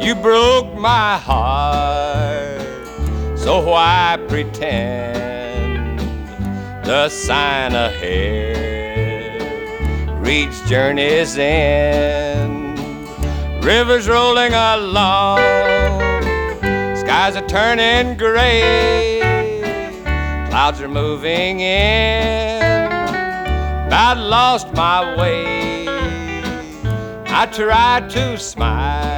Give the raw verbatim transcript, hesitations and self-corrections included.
You broke my heart, so why pretend the sign ahead reach journey's end? Rivers rolling along, skies are turning gray, clouds are moving in, about lost my way. I tried to smile,